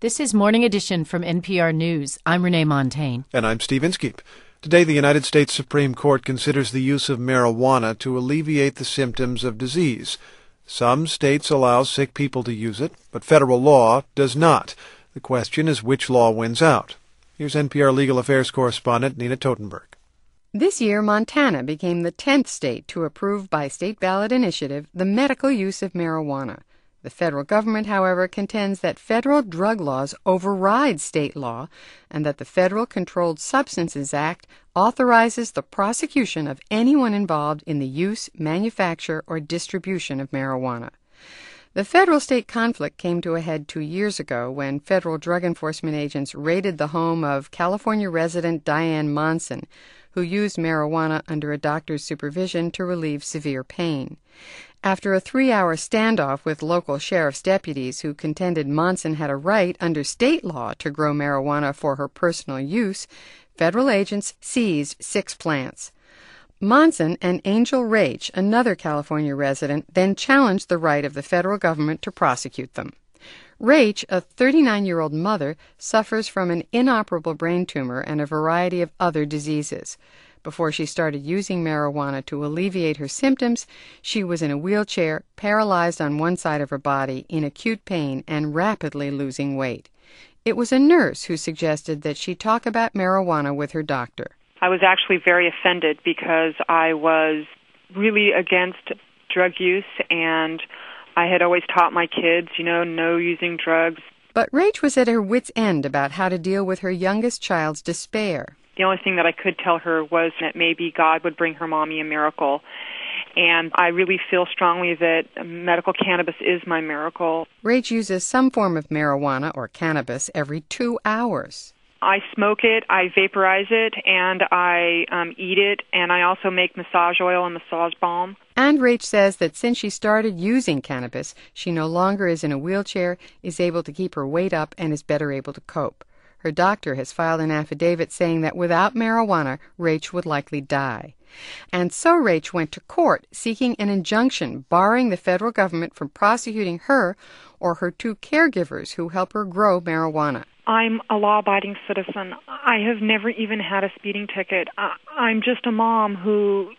This is Morning Edition from NPR News. I'm Renee Montaigne. And I'm Steve Inskeep. Today, the United States Supreme Court considers the use of marijuana to alleviate the symptoms of disease. Some states allow sick people to use it, but federal law does not. The question is which law wins out. Here's NPR Legal Affairs correspondent Nina Totenberg. This year, Montana became the 10th state to approve by state ballot initiative the medical use of marijuana. The federal government, however, contends that federal drug laws override state law and that the Federal Controlled Substances Act authorizes the prosecution of anyone involved in the use, manufacture, or distribution of marijuana. The federal-state conflict came to a head 2 years ago when federal drug enforcement agents raided the home of California resident Diane Monson, who used marijuana under a doctor's supervision to relieve severe pain. After a 3-hour standoff with local sheriff's deputies who contended Monson had a right under state law to grow marijuana for her personal use, federal agents seized 6 plants. Monson and Angel Raich, another California resident, then challenged the right of the federal government to prosecute them. Raich, a 39-year-old mother, suffers from an inoperable brain tumor and a variety of other diseases. Before she started using marijuana to alleviate her symptoms, she was in a wheelchair, paralyzed on one side of her body, in acute pain, and rapidly losing weight. It was a nurse who suggested that she talk about marijuana with her doctor. I was actually very offended because I was really against drug use, and I had always taught my kids, no using drugs. But Raich was at her wit's end about how to deal with her youngest child's despair. The only thing that I could tell her was that maybe God would bring her mommy a miracle. And I really feel strongly that medical cannabis is my miracle. Raich uses some form of marijuana or cannabis every 2 hours. I smoke it, I vaporize it, and I eat it, and I also make massage oil and massage balm. And Raich says that since she started using cannabis, she no longer is in a wheelchair, is able to keep her weight up, and is better able to cope. Her doctor has filed an affidavit saying that without marijuana, Raich would likely die. And so Raich went to court seeking an injunction barring the federal government from prosecuting her or her 2 caregivers who help her grow marijuana. I'm a law-abiding citizen. I have never even had a speeding ticket. I'm just a mom who,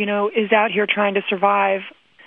is out here trying to survive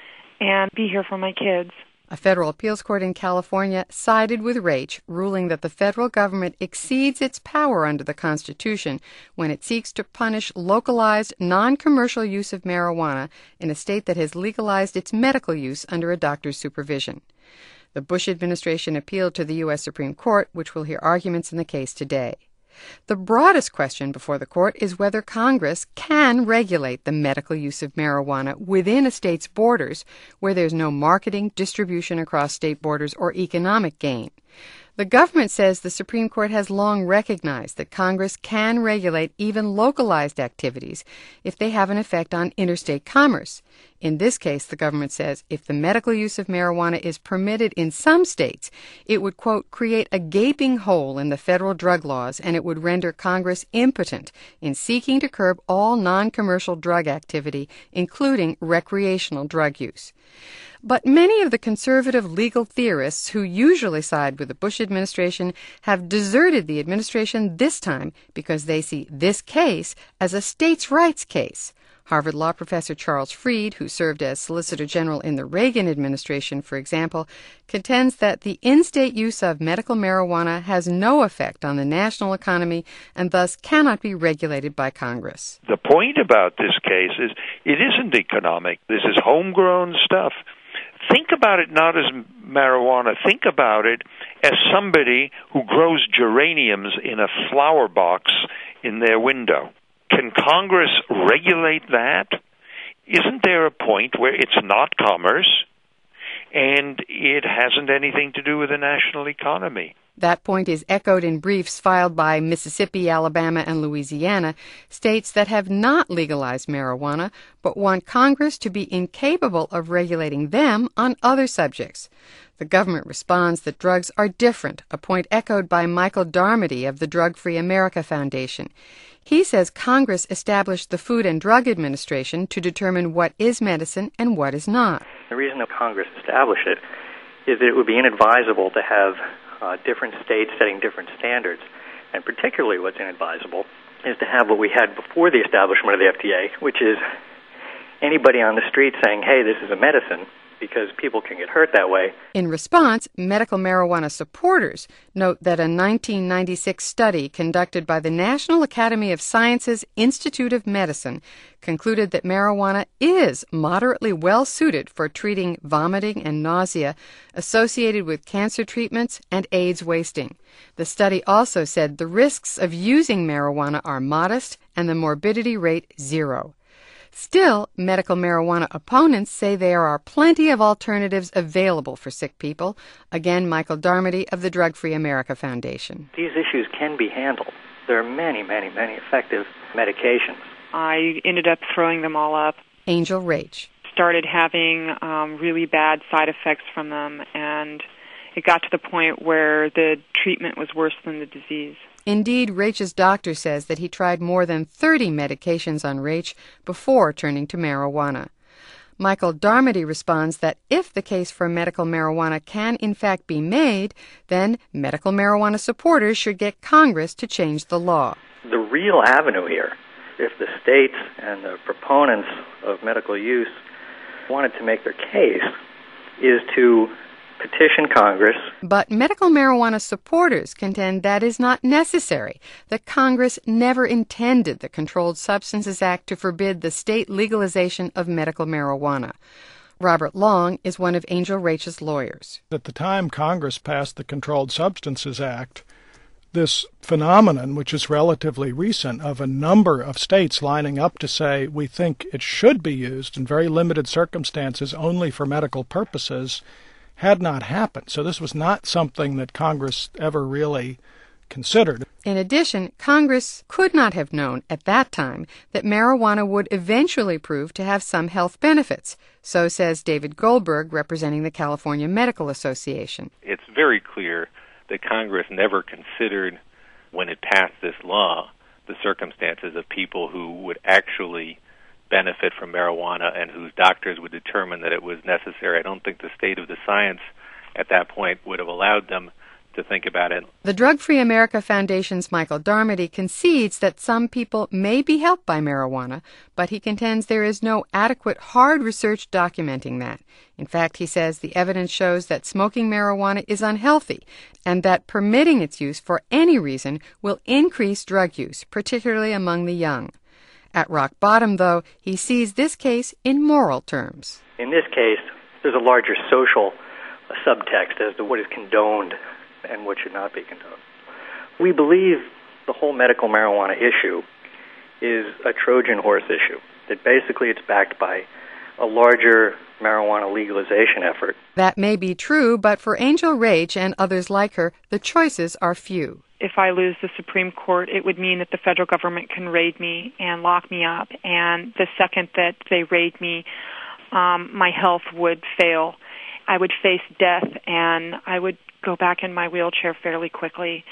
and be here for my kids. A federal appeals court in California sided with Raich, ruling that the federal government exceeds its power under the Constitution when it seeks to punish localized, non-commercial use of marijuana in a state that has legalized its medical use under a doctor's supervision. The Bush administration appealed to the U.S. Supreme Court, which will hear arguments in the case today. The broadest question before the court is whether Congress can regulate the medical use of marijuana within a state's borders where there's no marketing, distribution across state borders, or economic gain. The government says the Supreme Court has long recognized that Congress can regulate even localized activities if they have an effect on interstate commerce. In this case, the government says if the medical use of marijuana is permitted in some states, it would, quote, create a gaping hole in the federal drug laws, and it would render Congress impotent in seeking to curb all non-commercial drug activity, including recreational drug use. But many of the conservative legal theorists who usually side with the Bush administration have deserted the administration this time because they see this case as a states' rights case. Harvard Law professor Charles Fried, who served as Solicitor General in the Reagan administration, for example, contends that the in-state use of medical marijuana has no effect on the national economy and thus cannot be regulated by Congress. The point about this case is it isn't economic. This is homegrown stuff. Think about it not as marijuana. Think about it as somebody who grows geraniums in a flower box in their window. Can Congress regulate that? Isn't there a point where it's not commerce and it hasn't anything to do with the national economy? That point is echoed in briefs filed by Mississippi, Alabama, and Louisiana, states that have not legalized marijuana but want Congress to be incapable of regulating them on other subjects. The government responds that drugs are different, a point echoed by Michael Darmody of the Drug Free America Foundation. He says Congress established the Food and Drug Administration to determine what is medicine and what is not. The reason that Congress established it is that it would be inadvisable to have different states setting different standards. And particularly what's inadvisable is to have what we had before the establishment of the FDA, which is anybody on the street saying, hey, this is a medicine, because people can get hurt that way. In response, medical marijuana supporters note that a 1996 study conducted by the National Academy of Sciences Institute of Medicine concluded that marijuana is moderately well suited for treating vomiting and nausea associated with cancer treatments and AIDS wasting. The study also said the risks of using marijuana are modest and the morbidity rate 0. Still, medical marijuana opponents say there are plenty of alternatives available for sick people. Again, Michael Darmody of the Drug Free America Foundation. These issues can be handled. There are many, many, many effective medications. I ended up throwing them all up. Angel Rach. Started having really bad side effects from them, and it got to the point where the treatment was worse than the disease. Indeed, Rach's doctor says that he tried more than 30 medications on Rach before turning to marijuana. Michael Darmody responds that if the case for medical marijuana can in fact be made, then medical marijuana supporters should get Congress to change the law. The real avenue here, if the states and the proponents of medical use wanted to make their case, is to petition Congress. But medical marijuana supporters contend that is not necessary, that Congress never intended the Controlled Substances Act to forbid the state legalization of medical marijuana. Robert Long is one of Angel Rach's lawyers. At the time Congress passed the Controlled Substances Act, this phenomenon, which is relatively recent, of a number of states lining up to say we think it should be used in very limited circumstances only for medical purposes, had not happened. So this was not something that Congress ever really considered. In addition, Congress could not have known at that time that marijuana would eventually prove to have some health benefits. So says David Goldberg, representing the California Medical Association. It's very clear that Congress never considered, when it passed this law, the circumstances of people who would actually benefit from marijuana and whose doctors would determine that it was necessary. I don't think the state of the science at that point would have allowed them to think about it. The Drug Free America Foundation's Michael Darmody concedes that some people may be helped by marijuana, but he contends there is no adequate hard research documenting that. In fact, he says the evidence shows that smoking marijuana is unhealthy and that permitting its use for any reason will increase drug use, particularly among the young. At rock bottom, though, he sees this case in moral terms. In this case, there's a larger social subtext as to what is condoned and what should not be condoned. We believe the whole medical marijuana issue is a Trojan horse issue, that basically it's backed by a larger marijuana legalization effort. That may be true, but for Angel Rach and others like her, the choices are few. If I lose the Supreme Court, it would mean that the federal government can raid me and lock me up. And the second that they raid me, my health would fail. I would face death, and I would go back in my wheelchair fairly quickly.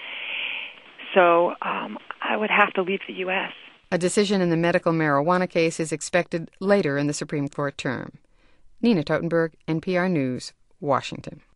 So I would have to leave the U.S. A decision in the medical marijuana case is expected later in the Supreme Court term. Nina Totenberg, NPR News, Washington.